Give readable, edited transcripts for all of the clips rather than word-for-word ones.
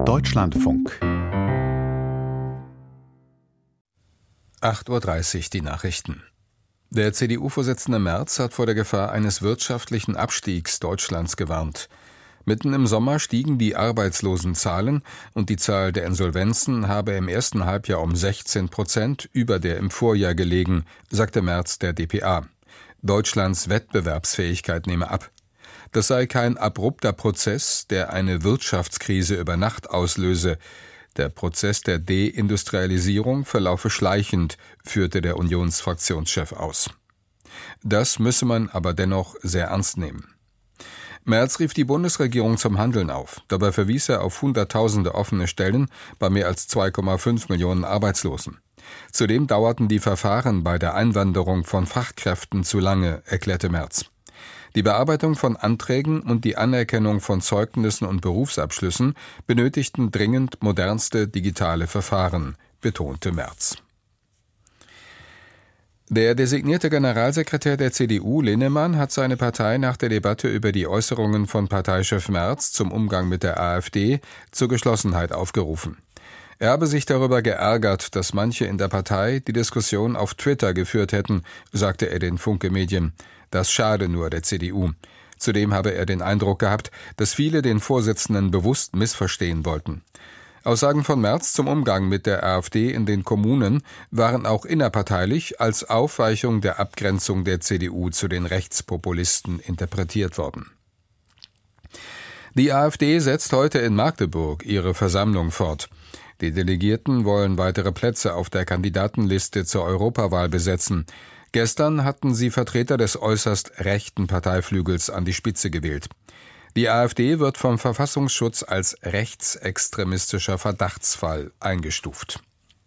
Deutschlandfunk. 8:30 Uhr die Nachrichten. Der CDU-Vorsitzende Merz hat vor der Gefahr eines wirtschaftlichen Abstiegs Deutschlands gewarnt. Mitten im Sommer stiegen die Arbeitslosenzahlen und die Zahl der Insolvenzen habe im ersten Halbjahr um 16% über der im Vorjahr gelegen, sagte Merz der dpa. Deutschlands Wettbewerbsfähigkeit nehme ab. Das sei kein abrupter Prozess, der eine Wirtschaftskrise über Nacht auslöse. Der Prozess der Deindustrialisierung verlaufe schleichend, führte der Unionsfraktionschef aus. Das müsse man aber dennoch sehr ernst nehmen. Merz rief die Bundesregierung zum Handeln auf. Dabei verwies er auf Hunderttausende offene Stellen bei mehr als 2,5 Millionen Arbeitslosen. Zudem dauerten die Verfahren bei der Einwanderung von Fachkräften zu lange, erklärte Merz. Die Bearbeitung von Anträgen und die Anerkennung von Zeugnissen und Berufsabschlüssen benötigten dringend modernste digitale Verfahren, betonte Merz. Der designierte Generalsekretär der CDU, Linnemann, hat seine Partei nach der Debatte über die Äußerungen von Parteichef Merz zum Umgang mit der AfD zur Geschlossenheit aufgerufen. Er habe sich darüber geärgert, dass manche in der Partei die Diskussion auf Twitter geführt hätten, sagte er den Funke-Medien. Das schade nur der CDU. Zudem habe er den Eindruck gehabt, dass viele den Vorsitzenden bewusst missverstehen wollten. Aussagen von Merz zum Umgang mit der AfD in den Kommunen waren auch innerparteilich als Aufweichung der Abgrenzung der CDU zu den Rechtspopulisten interpretiert worden. Die AfD setzt heute in Magdeburg ihre Versammlung fort. Die Delegierten wollen weitere Plätze auf der Kandidatenliste zur Europawahl besetzen. Gestern hatten sie Vertreter des äußerst rechten Parteiflügels an die Spitze gewählt. Die AfD wird vom Verfassungsschutz als rechtsextremistischer Verdachtsfall eingestuft.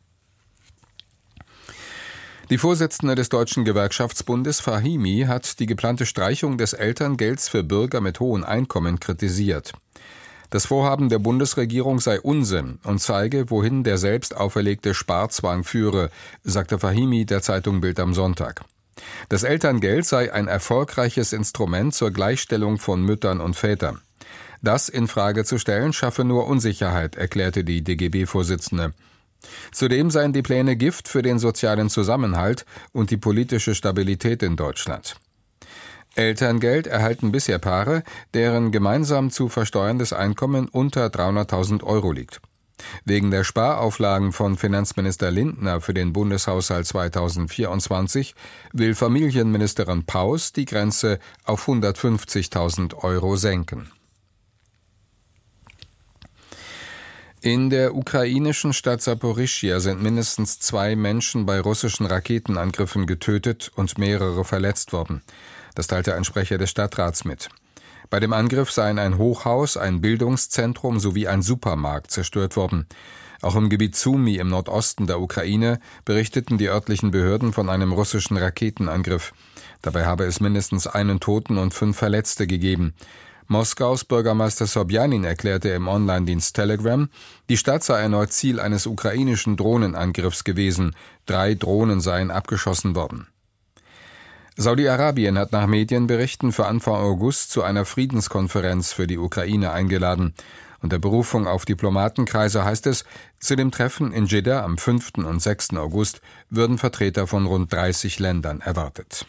Die Vorsitzende des Deutschen Gewerkschaftsbundes, Fahimi, hat die geplante Streichung des Elterngelds für Bürger mit hohen Einkommen kritisiert. Das Vorhaben der Bundesregierung sei Unsinn und zeige, wohin der selbst auferlegte Sparzwang führe, sagte Fahimi der Zeitung Bild am Sonntag. Das Elterngeld sei ein erfolgreiches Instrument zur Gleichstellung von Müttern und Vätern. Das in Frage zu stellen, schaffe nur Unsicherheit, erklärte die DGB-Vorsitzende. Zudem seien die Pläne Gift für den sozialen Zusammenhalt und die politische Stabilität in Deutschland. Elterngeld erhalten bisher Paare, deren gemeinsam zu versteuerndes Einkommen unter 300.000 € liegt. Wegen der Sparauflagen von Finanzminister Lindner für den Bundeshaushalt 2024 will Familienministerin Paus die Grenze auf 150.000 € senken. In der ukrainischen Stadt Saporischschja sind mindestens 2 Menschen bei russischen Raketenangriffen getötet und mehrere verletzt worden. Das teilte ein Sprecher des Stadtrats mit. Bei dem Angriff seien ein Hochhaus, ein Bildungszentrum sowie ein Supermarkt zerstört worden. Auch im Gebiet Sumy im Nordosten der Ukraine berichteten die örtlichen Behörden von einem russischen Raketenangriff. Dabei habe es mindestens einen Toten und 5 Verletzte gegeben. Moskaus Bürgermeister Sobjanin erklärte im Online-Dienst Telegram, die Stadt sei erneut Ziel eines ukrainischen Drohnenangriffs gewesen. 3 Drohnen seien abgeschossen worden. Saudi-Arabien hat nach Medienberichten für Anfang August zu einer Friedenskonferenz für die Ukraine eingeladen. Unter Berufung auf Diplomatenkreise heißt es, zu dem Treffen in Jeddah am 5. und 6. August würden Vertreter von rund 30 Ländern erwartet.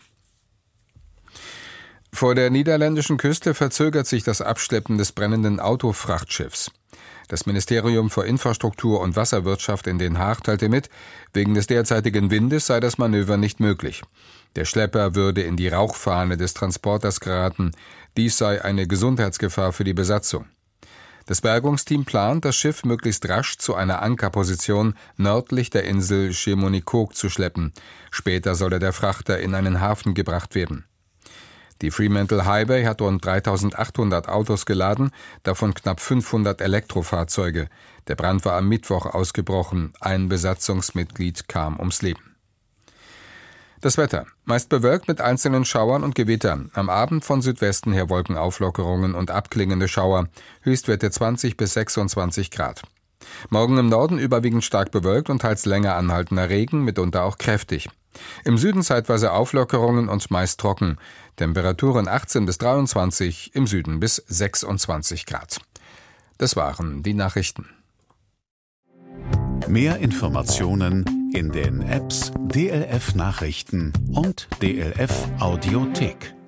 Vor der niederländischen Küste verzögert sich das Abschleppen des brennenden Autofrachtschiffs. Das Ministerium für Infrastruktur und Wasserwirtschaft in Den Haag teilte mit, wegen des derzeitigen Windes sei das Manöver nicht möglich. Der Schlepper würde in die Rauchfahne des Transporters geraten. Dies sei eine Gesundheitsgefahr für die Besatzung. Das Bergungsteam plant, das Schiff möglichst rasch zu einer Ankerposition nördlich der Insel Chemonikok zu schleppen. Später solle der Frachter in einen Hafen gebracht werden. Die Fremantle Highway hat rund 3.800 Autos geladen, davon knapp 500 Elektrofahrzeuge. Der Brand war am Mittwoch ausgebrochen. Ein Besatzungsmitglied kam ums Leben. Das Wetter. Meist bewölkt mit einzelnen Schauern und Gewittern. Am Abend von Südwesten her Wolkenauflockerungen und abklingende Schauer. Höchstwerte 20 bis 26 Grad. Morgen im Norden überwiegend stark bewölkt und teils länger anhaltender Regen, mitunter auch kräftig. Im Süden zeitweise Auflockerungen und meist trocken. Temperaturen 18 bis 23, im Süden bis 26 Grad. Das waren die Nachrichten. Mehr Informationen in den Apps DLF Nachrichten und DLF Audiothek.